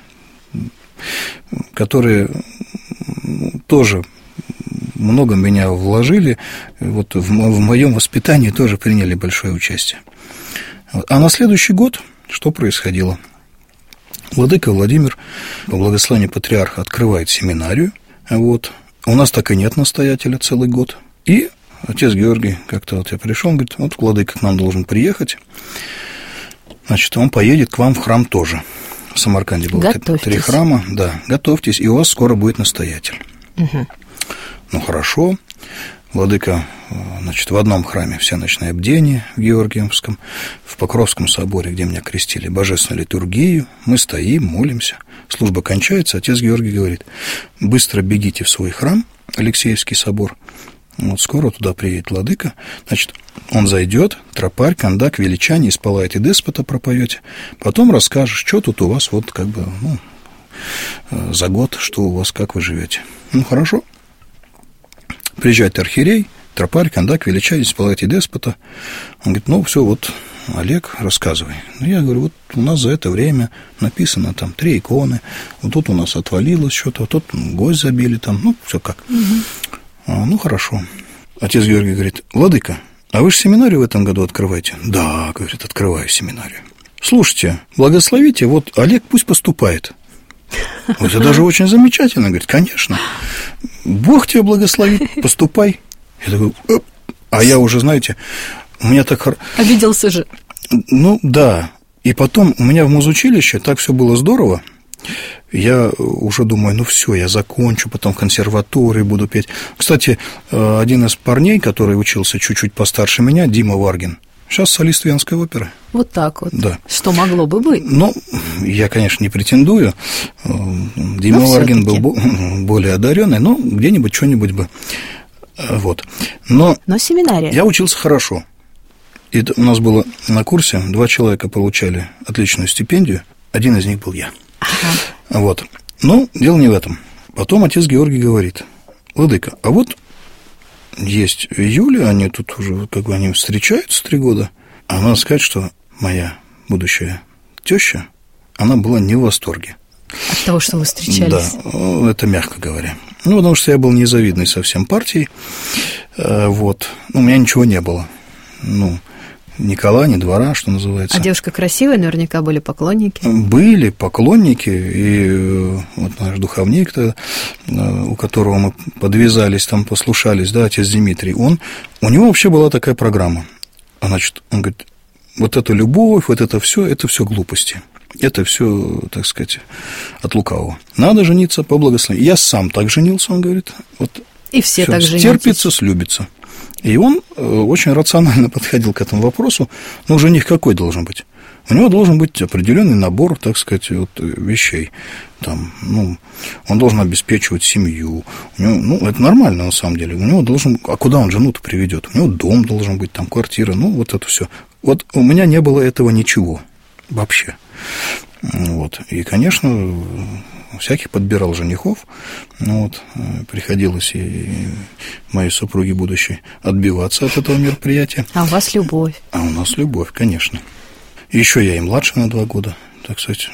которые тоже много меня вложили, вот в моем воспитании тоже приняли большое участие. А на следующий год что происходило? Владыка Владимир, по благословению патриарха, открывает семинарию. Вот. У нас так и нет настоятеля целый год. И отец Георгий, как-то вот я пришел, он говорит, вот владыка к нам должен приехать, значит, он поедет к вам в храм тоже. В Самарканде было 3 храма, да, готовьтесь, и у вас скоро будет настоятель. Угу. Ну, хорошо. Владыка, значит, в одном храме всеночное бдение в Георгиевском, в Покровском соборе, где меня крестили, божественную литургию, мы стоим, молимся, служба кончается, отец Георгий говорит, быстро бегите в свой храм, Алексеевский собор, вот скоро туда приедет владыка, значит, он зайдет, тропарь, кондак, величание, исполает и деспота пропоете, потом расскажешь, что тут у вас вот как бы, за год, что у вас, как вы живете. Ну, хорошо. Приезжает архиерей, тропарь, кондак, величание, исполает и деспота. Он говорит, все, вот, Олег, рассказывай. Я говорю, вот у нас за это время написано там 3 иконы, вот тут у нас отвалилось что-то, вот тут гвоздь забили там, все как. Угу. Хорошо. Отец Георгий говорит, владыка, а вы же семинарию в этом году открываете? Да, говорит, открываю семинарию. Слушайте, благословите, вот Олег пусть поступает. Вот это даже очень замечательно, говорит, конечно. Бог тебя благословит, поступай. Я такой, а я уже, знаете, у меня так... Обиделся же. Да. И потом у меня в музучилище так все было здорово. Я уже думаю, все, я закончу, потом в консерватории буду петь. Кстати, один из парней, который учился чуть-чуть постарше меня, Дима Варгин, сейчас солист Венской оперы. Вот так вот. Да. Что могло бы быть? Я, конечно, не претендую. Дима Варгин был более одаренный, но где-нибудь что-нибудь бы. Вот. Но семинария. Я учился хорошо. И у нас было на курсе 2 человека получали отличную стипендию. Один из них был я. Ага. Вот. Но дело не в этом. Потом отец Георгий говорит, владыка, а вот есть Юля, они тут уже, они встречаются 3 года. А надо сказать, что моя будущая теща, она была не в восторге. От того, что вы встречались? Да, это мягко говоря. Потому что я был незавидной совсем партией. Вот. У меня ничего не было. Ни кола, ни двора, что называется. А девушка красивая, наверняка были поклонники? Были поклонники, и вот наш духовник, у которого мы подвязались, там послушались, да, отец Дмитрий, у него вообще была такая программа. Значит, он говорит, вот эта любовь, вот это все глупости. Это все, так сказать, от лукавого. Надо жениться по благословению. Я сам так женился, он говорит. Вот, и все всё, так женятся. Терпится, слюбится. И он очень рационально подходил к этому вопросу. Жених какой должен быть? У него должен быть определенный набор, так сказать, вещей. Там, он должен обеспечивать семью. У него, это нормально на самом деле. У него должен... А куда он жену-то приведет? У него дом должен быть, там квартира, вот это все. Вот у меня не было этого ничего вообще. Вот. И, конечно, всяких подбирал женихов. Приходилось и моей супруге будущей отбиваться от этого мероприятия. А у вас любовь. А у нас любовь, конечно. И еще я и младше на 2 года, так сказать.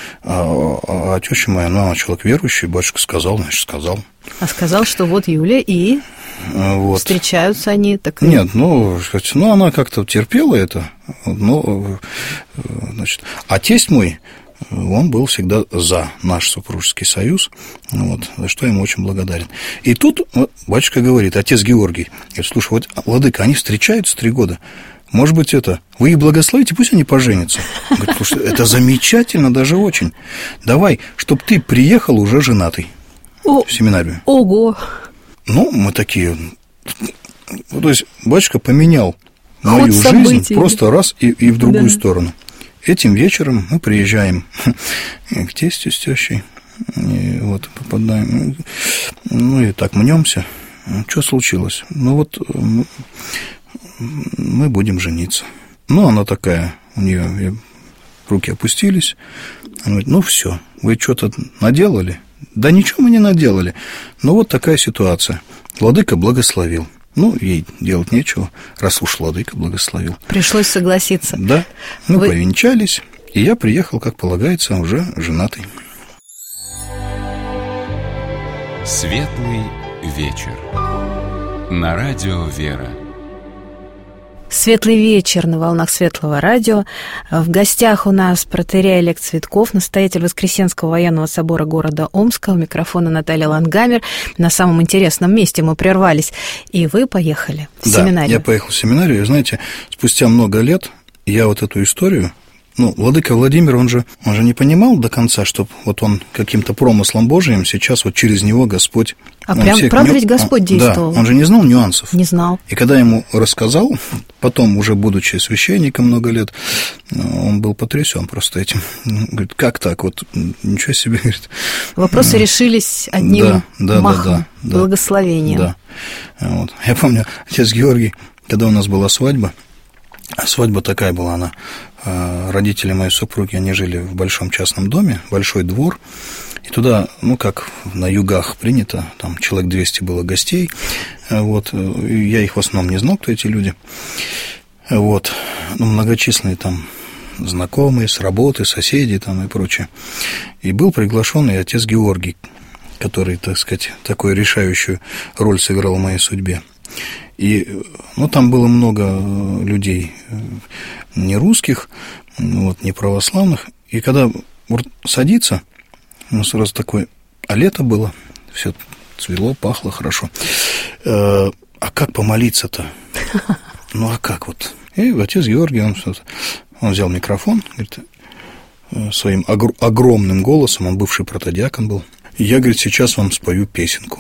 А теща моя, она человек верующий, батюшка сказал, значит, сказал. А сказал, что вот Юля и встречаются они. Так... Нет, она как-то терпела это. Значит, а тесть мой, он был всегда за наш супружеский союз, за что я ему очень благодарен. И тут батюшка говорит, отец Георгий, говорит, слушай, вот, владыка, они встречаются 3 года, может быть, вы их благословите, пусть они поженятся. Он говорит, слушай, это замечательно, даже очень. Давай, чтобы ты приехал уже женатый в семинарию. Ого! Мы такие... То есть, батюшка поменял мою жизнь просто раз и в другую сторону. Этим вечером мы приезжаем к тестю с тещей, и вот попадаем, ну и так мнемся. Что случилось? Ну вот мы будем жениться. Ну, она такая, у нее руки опустились. Она говорит, ну все, вы что-то наделали? Да ничего мы не наделали. Но вот такая ситуация. Владыка благословил. Ну, ей делать нечего, раз уж владыка благословил. Пришлось согласиться. Да, мы повенчались, и я приехал, как полагается, уже женатый. Светлый вечер. На радио «Вера». Светлый вечер на волнах Светлого радио. В гостях у нас протоиерей Олег Цветков, настоятель Воскресенского военного собора города Омска. У микрофона Наталья Лангамер. На самом интересном месте мы прервались, и вы поехали в семинарию. Да, я поехал в семинарию, и, знаете, спустя много лет я вот эту историю... Ну, владыка Владимир, он же не понимал до конца, что вот он каким-то промыслом Божиим сейчас вот через него Господь... А прям, правда, ведь Господь действовал? Да, он же не знал нюансов. Не знал. И когда ему рассказал, потом, уже будучи священником много лет, он был потрясен просто этим. Говорит, как так? Вот ничего себе, говорит. Вопросы решились одним махом, благословением. Да. Вот. Я помню, отец Георгий, когда у нас была свадьба, свадьба такая была, она... Родители моей супруги, они жили в большом частном доме, большой двор, и туда, ну, как на югах принято, там человек 200 было гостей, вот, я их в основном не знал, кто эти люди, вот, ну, многочисленные там знакомые с работы, соседи там и прочее, и был приглашен и отец Георгий, который, так сказать, такую решающую роль сыграл в моей судьбе. И, ну, там было много людей не русских, вот, не православных. И когда садится, ну, сразу такое, а лето было, все цвело, пахло хорошо. А как помолиться-то? Ну, а как вот? И отец Георгий, он взял микрофон, говорит, своим огромным голосом, он бывший протодиакон был, я, говорит, сейчас вам спою песенку.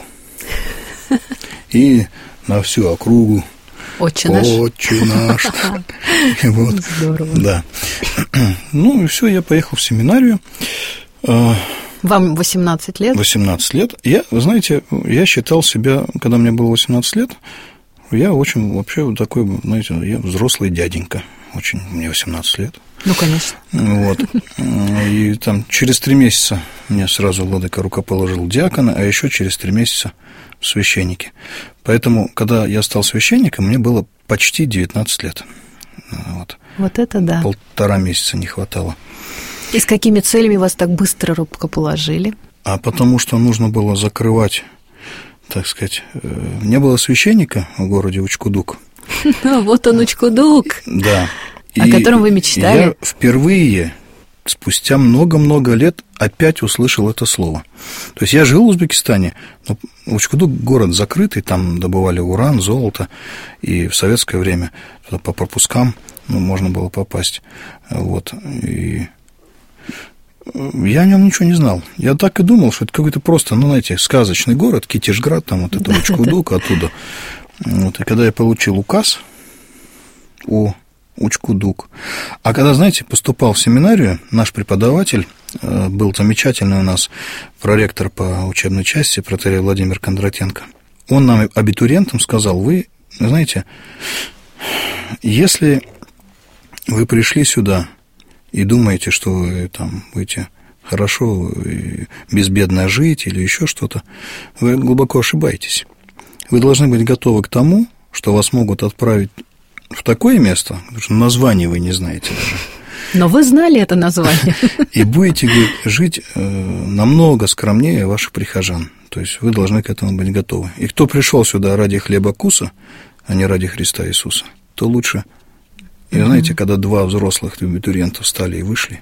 И на всю округу «Отче наш». «Отче наш». Вот. Здорово. Да. Ну, и все, я поехал в семинарию. Вам 18 лет? 18 лет. Вы знаете, я считал себя, когда мне было 18 лет, я очень вообще вот такой, знаете, я взрослый дяденька. Очень, мне 18 лет. Ну, конечно. Вот. И там через 3 месяца мне сразу владыка рукоположил диакона, а еще через 3 месяца в священнике. Поэтому, когда я стал священником, мне было почти 19 лет. Вот это да. 1,5 месяца не хватало. И с какими целями вас так быстро рукоположили? А потому что нужно было закрывать, так сказать, не было священника в городе Учкудук. Вот он, Учкудук. Да. О котором вы мечтали. Я впервые, спустя много-много лет, опять услышал это слово. То есть я жил в Узбекистане, но Учкудук город закрытый, там добывали уран, золото, и в советское время по пропускам можно было попасть. Вот. И я о нем ничего не знал. Я так и думал, что это какой-то просто, знаете, сказочный город, Китежград, там вот это Учкудук оттуда. Вот. И когда я получил указ о Учкудук. А когда, знаете, поступал в семинарию, наш преподаватель, был замечательный у нас проректор по учебной части, протоиерей Владимир Кондратенко, он нам, абитуриентам, сказал, вы знаете, если вы пришли сюда и думаете, что вы там будете хорошо и безбедно жить или еще что-то, вы глубоко ошибаетесь. Вы должны быть готовы к тому, что вас могут отправить в такое место, потому что название вы не знаете даже. Но вы знали это название. И будете, говорит, жить намного скромнее ваших прихожан. То есть вы должны к этому быть готовы. И кто пришел сюда ради хлеба-куса, а не ради Христа Иисуса, то лучше. И знаете, когда 2 взрослых абитуриента встали и вышли,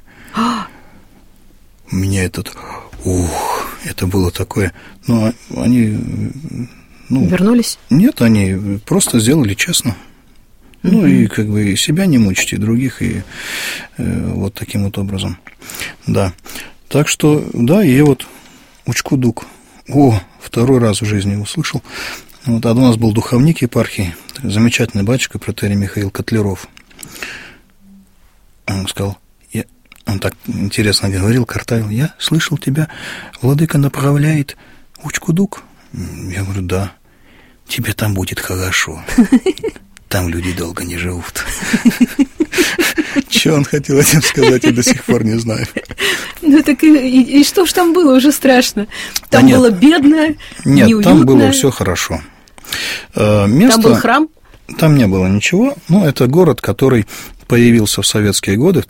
у меня это было такое. Но они... вернулись? Нет, они просто сделали честно. Ну, и как бы себя не мучить, и других, и вот таким вот образом. Да. Так что, да, и вот Учкудук. 2-й раз в жизни услышал. Вот, а у нас был духовник епархии, замечательный батюшка, протоиерей Михаил Котляров. Он сказал, он так интересно говорил, картавил, я слышал тебя, владыка направляет в Учкудук. Я говорю, да, тебе там будет хорошо. Там люди долго не живут. Что он хотел этим сказать, я до сих пор не знаю. Ну так и что ж там было, уже страшно. Там было бедно, неуютно. Нет, там было все хорошо. Там был храм? Там не было ничего, но это город, который появился в советские годы, в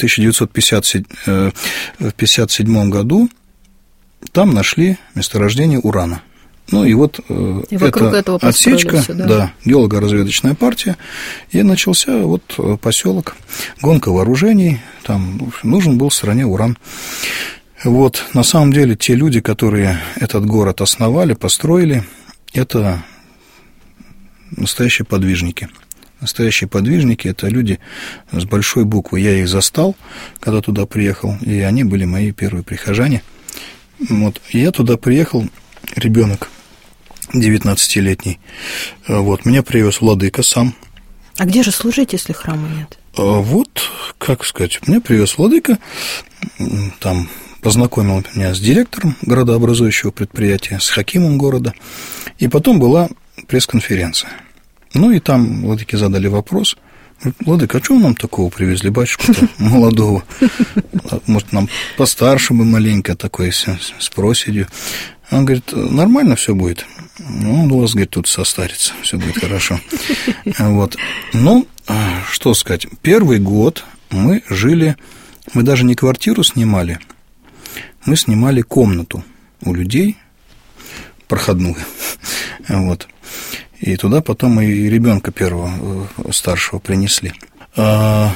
1957 году. Там нашли месторождение урана. Ну и вот эта отсечка, все, да, геолого-разведочная партия, и начался вот поселок, гонка вооружений, там нужен был в стране уран. Вот, на самом деле, те люди, которые этот город основали, построили, это настоящие подвижники. Настоящие подвижники – это люди с большой буквы. Я их застал, когда туда приехал, и они были мои первые прихожане. Вот, и я туда приехал, ребенок 19-летний. Вот, меня привез владыка сам. А где же служить, если храма нет? Вот, как сказать, меня привез владыка, там познакомил меня с директором городообразующего предприятия, с хакимом города, и потом была пресс-конференция. Ну, и там владыке задали вопрос, владыка, а что нам такого привезли, батюшку-то молодого? Может, нам постарше бы маленько такой, с проседью. Он говорит, нормально все будет. Ну, у вас, говорит, тут состарится, все будет хорошо. Вот. Ну, что сказать, первый год мы жили, мы даже не квартиру снимали, мы снимали комнату у людей, проходную. Вот. И туда потом и ребенка первого, старшего, принесли. В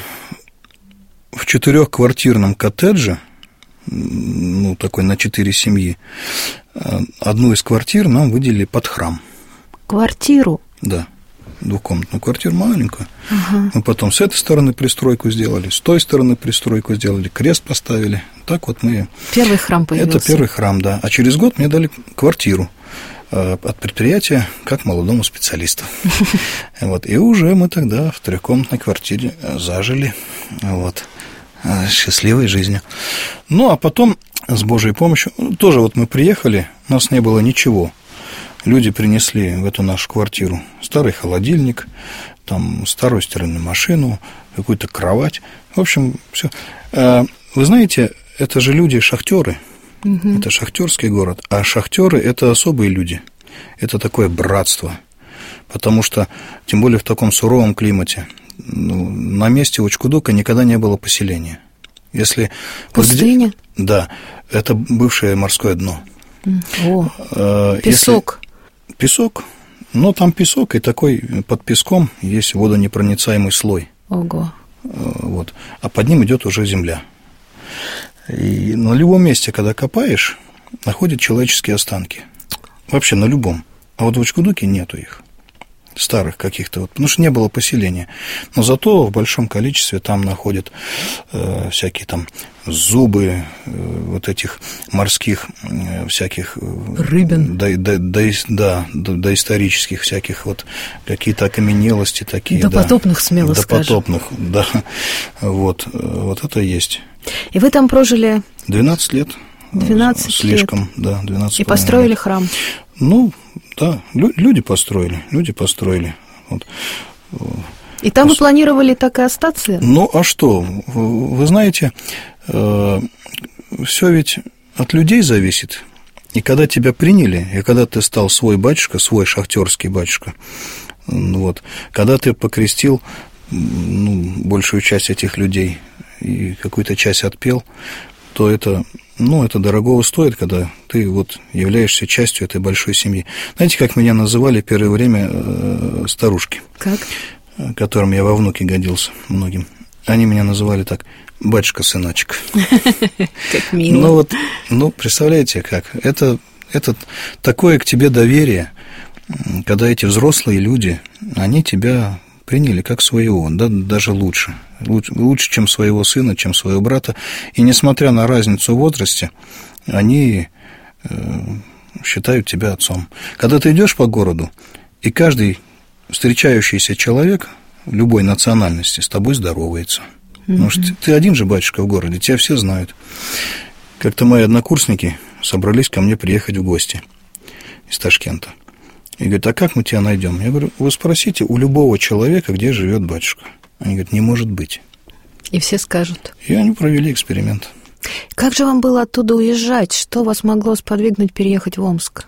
4-квартирном коттедже, ну, такой на 4 семьи, одну из квартир нам выделили под храм. Квартиру? Да, 2-комнатную квартиру, маленькую. Ага. Мы потом с этой стороны пристройку сделали, с той стороны пристройку сделали, крест поставили. Так вот мы... Первый храм появился. Это первый храм, да. А через год мне дали квартиру от предприятия как молодому специалисту. Вот. И уже мы тогда в 3-комнатной квартире зажили вот, счастливой жизнью. Ну, а потом, с Божьей помощью, тоже вот мы приехали, у нас не было ничего. Люди принесли в эту нашу квартиру старый холодильник, там старую стиральную машину, какую-то кровать. В общем, все. Вы знаете, это же люди-шахтеры. Угу. Это шахтерский город. А шахтеры это особые люди. Это такое братство. Потому что, тем более в таком суровом климате, ну, на месте Учкудука никогда не было поселения. Если пустыня? Вот где, да, это бывшее морское дно. О, песок. Песок. Но там песок, и такой под песком есть водонепроницаемый слой. Ого. Вот. А под ним идет уже земля. И на любом месте, когда копаешь, находят человеческие останки. Вообще на любом. А вот в Учкудуке нету их. Старых каких-то, вот, потому что не было поселения. Но зато в большом количестве там находят всякие там зубы вот этих морских всяких... Рыбин. Доисторических всяких вот какие-то окаменелости такие. Допотопных, смело скажем. Допотопных, да. Вот это есть. И вы там прожили... 12 лет. 12 слишком, лет. Да, 12. И построили храм. Ну, да, люди построили. Вот. И там вы планировали так и остаться? Ну, а что? Вы знаете, все ведь от людей зависит. И когда тебя приняли, и когда ты стал свой батюшка, свой шахтерский батюшка, вот, когда ты покрестил большую часть этих людей и какую-то часть отпел, то это дорогого стоит, когда ты вот являешься частью этой большой семьи. Знаете, как меня называли первое время старушки? Как? Которым я во внуки годился многим. Они меня называли так: батюшка-сыночек. Как мило. Представляете, как? Это такое к тебе доверие, когда эти взрослые люди, они тебя приняли как своего, да, даже лучше, чем своего сына, чем своего брата. И несмотря на разницу в возрасте, они считают тебя отцом. Когда ты идешь по городу, и каждый встречающийся человек любой национальности с тобой здоровается. Потому что ты один же батюшка в городе, тебя все знают. Как-то мои однокурсники собрались ко мне приехать в гости из Ташкента. И говорят, а как мы тебя найдем? Я говорю, вы спросите у любого человека, где живет батюшка. Они говорят, не может быть. И все скажут. И они провели эксперимент. Как же вам было оттуда уезжать? Что вас могло сподвигнуть переехать в Омск?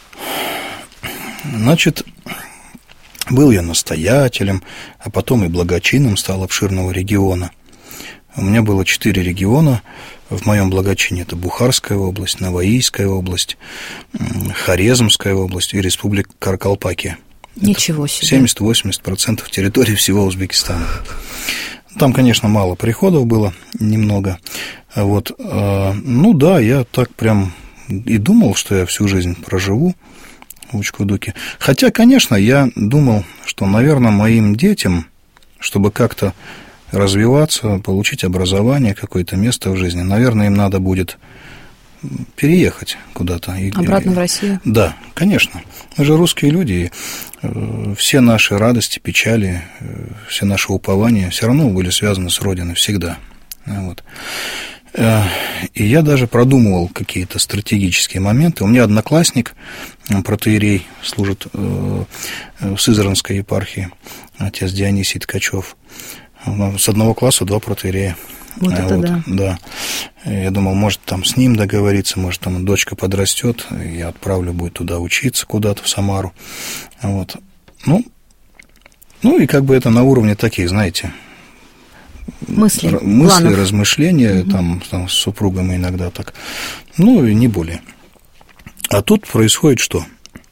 Значит, был я настоятелем, а потом и благочином стал обширного региона. У меня было 4 региона в моем благочине. Это Бухарская область, Наваийская область, Хорезмская область и Республика Каракалпакия. Ничего себе. 70-80% территории всего Узбекистана. Там, конечно, мало приходов было, немного. Вот. Ну да, я так прям и думал, что я всю жизнь проживу в Учкудуке. Хотя, конечно, я думал, что, наверное, моим детям, чтобы как-то развиваться, получить образование, какое-то место в жизни, наверное, им надо будет переехать куда-то. Обратно в Россию? Да, конечно. Мы же русские люди, и все наши радости, печали, все наши упования все равно были связаны с Родиной всегда. Вот. И я даже продумывал какие-то стратегические моменты. У меня одноклассник, протоиерей, служит в Сызранской епархии, отец Дионисий Ткачев. С одного класса 2 протоиерея. Вот это вот, да. Я думал, может, там с ним договориться, может, там дочка подрастет, я отправлю, будет туда учиться куда-то, в Самару. Вот. Ну, и как бы это на уровне таких, знаете, мысли размышления, там с супругом мы иногда так, ну, и не более. А тут происходит что?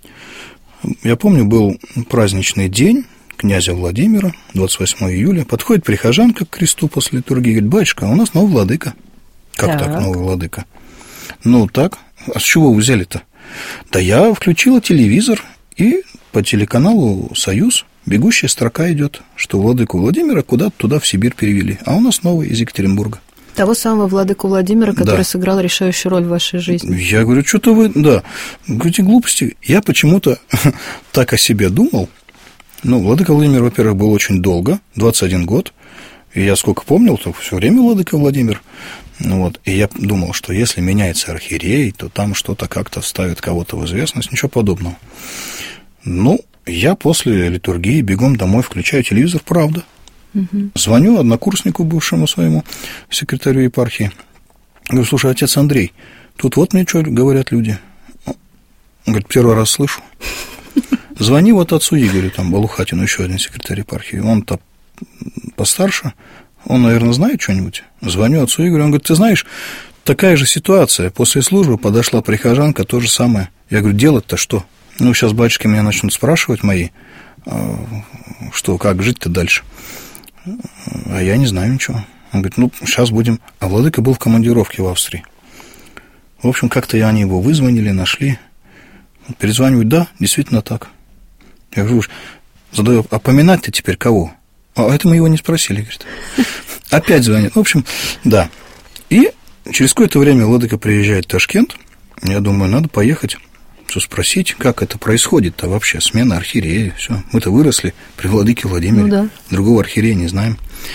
Я помню, был праздничный день князя Владимира, 28 июля, подходит прихожанка к кресту после литургии и говорит, батюшка, у нас новый владыка. Как так новый владыка? Ну, так. А с чего вы взяли-то? Да я включила телевизор, и по телеканалу «Союз» бегущая строка идет, что владыку Владимира куда-то туда, в Сибирь, перевели. А у нас новый из Екатеринбурга. Того самого владыку Владимира, который сыграл решающую роль в вашей жизни. Я говорю, что-то вы, говорите, глупости. Я почему-то так о себе думал. Ну, владыка Владимир, во-первых, был очень долго, 21 год, и я сколько помнил, то все время владыка Владимир. Вот. И я думал, что если меняется архиерей, то там что-то как-то ставит кого-то в известность, ничего подобного. Ну, я после литургии бегом домой включаю телевизор, правда. Звоню однокурснику бывшему своему, секретарю епархии. Говорю, слушай, отец Андрей, тут вот мне что говорят люди. Он говорит, первый раз слышу. Звони вот отцу Игорю, там, Балухатину, еще один секретарь епархии. Он-то постарше, он, наверное, знает что-нибудь. Звоню отцу Игорю, он говорит, ты знаешь, такая же ситуация. После службы подошла прихожанка, то же самое. Я говорю, делать-то что? Ну, сейчас батюшки меня начнут спрашивать мои, что, как жить-то дальше. А я не знаю ничего. Он говорит, ну, сейчас будем. А владыка был в командировке в Австрии. В общем, как-то они его вызвонили, нашли. Перезванивают, да, действительно так. Я говорю, задаю, а поминать-то теперь кого? А это мы его не спросили, говорит. Опять звонит. В общем, да. И через какое-то время владыка приезжает в Ташкент. Я думаю, надо поехать, все спросить, как это происходит-то вообще, смена архиерея, все. Мы-то выросли при владыке Владимире. Ну, да. Другого архиерея не знаем.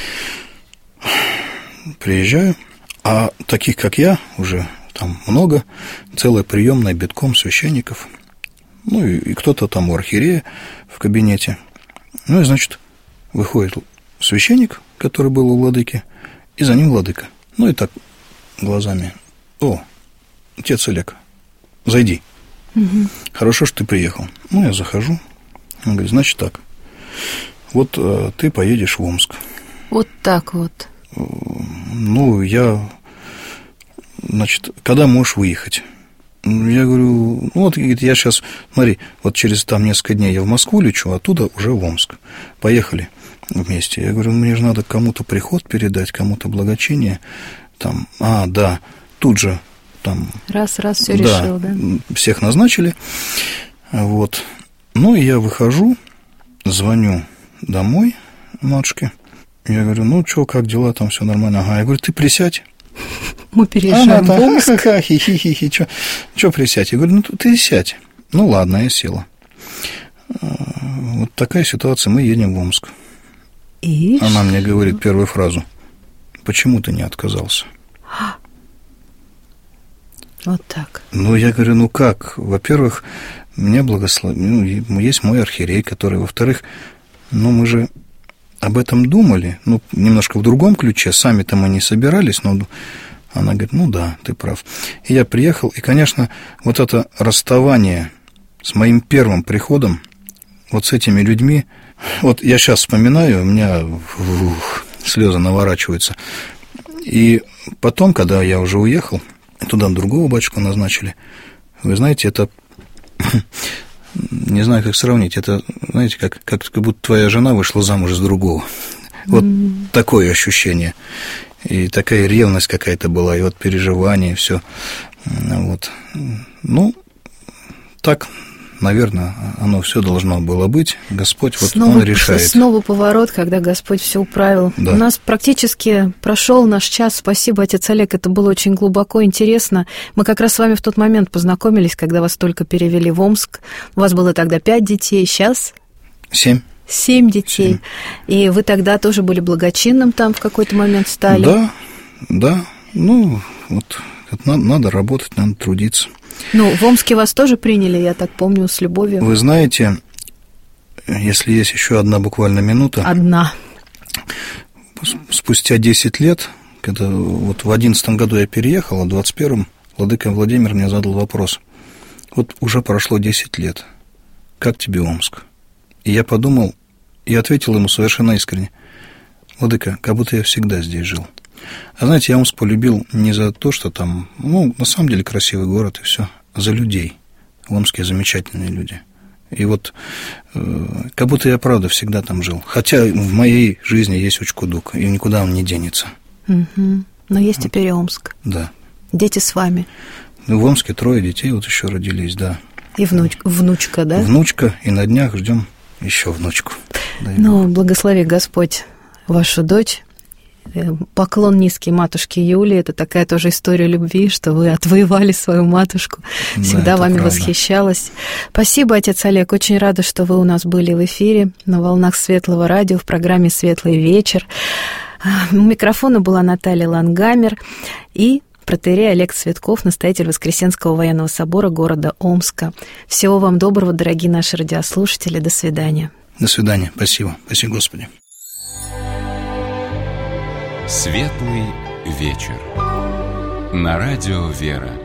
Приезжаю, а таких, как я, уже там много, целая приемная битком священников. Ну, и кто-то там у архиерея в кабинете. Ну, и, значит, выходит священник, который был у владыки, и за ним владыка. Ну, и так глазами. О, отец Олег, зайди. Угу. Хорошо, что ты приехал. Ну, я захожу. Он говорит, значит так, вот ты поедешь в Омск. Вот так вот. Ну, значит, когда можешь выехать? Я говорю, ну, вот я сейчас, смотри, вот через там несколько дней я в Москву лечу, оттуда уже в Омск. Поехали вместе. Я говорю, мне же надо кому-то приход передать, кому-то благочиние. Там, да, тут же там... Раз, все решил, да? Всех назначили. Вот. Ну, и я выхожу, звоню домой матушке. Я говорю, ну, что, как дела, там все нормально. Ага, я говорю, ты присядь. Мы переезжаем в Омск. Что присядь? Я говорю, ну, ты сядь. Ну, ладно, я села. такая ситуация, мы едем в Омск. И она мне говорит первую фразу: почему ты не отказался? Вот так. Ну, я говорю, ну как? Во-первых, меня есть мой архиерей, который, во-вторых, мы же об этом думали, немножко в другом ключе, сами-то мы не собирались, но она говорит, да, ты прав. И я приехал, и, конечно, вот это расставание с моим первым приходом, вот с этими людьми, вот я сейчас вспоминаю, у меня слезы наворачиваются. И потом, когда я уже уехал, туда другого батюшку назначили, вы знаете, это, не знаю, как сравнить, это, знаете, как будто твоя жена вышла замуж за другого. Вот такое ощущение. И такая ревность какая-то была, и вот переживание, все. Вот. Так, наверное, оно все должно было быть. Господь, Он решает. Снова поворот, когда Господь все управил. Да. У нас практически прошел наш час. Спасибо, отец Олег, это было очень глубоко интересно. Мы как раз с вами в тот момент познакомились, когда вас только перевели в Омск. У вас было тогда 5 детей, сейчас? 7. 7 детей. 7. И вы тогда тоже были благочинным там в какой-то момент стали? Да. Надо работать, надо трудиться. В Омске вас тоже приняли, я так помню, с любовью. Вы знаете, если есть еще одна буквально минута. Одна. Спустя 10 лет, когда в 2011 году я переехал, а в 2021 владыка Владимир мне задал вопрос. Уже прошло 10 лет. Как тебе Омск? И я подумал, и ответил ему совершенно искренне. Владыка, как будто я всегда здесь жил. А знаете, я Омск полюбил не за то, что там, на самом деле красивый город и все, а за людей. В Омске замечательные люди. И как будто я, правда, всегда там жил. Хотя в моей жизни есть Учкудук, и никуда он не денется. Угу. Но есть теперь и Омск. Да. Дети с вами. В Омске 3 детей еще родились, да. И внучка, да? Внучка, и на днях ждем еще внучку. Благослови Господь вашу дочь. Поклон низкий матушке Юлии. Это такая тоже история любви, что вы отвоевали свою матушку. Всегда вами правда. Восхищалась. Спасибо, отец Олег. Очень рада, что вы у нас были в эфире на волнах Светлого радио в программе «Светлый вечер». У микрофона была Наталья Лангамер и протоиерей Олег Цветков, настоятель Воскресенского военного собора города Омска. Всего вам доброго, дорогие наши радиослушатели. До свидания. До свидания. Спасибо. Спасибо, Господи. Светлый вечер. На радио «Вера».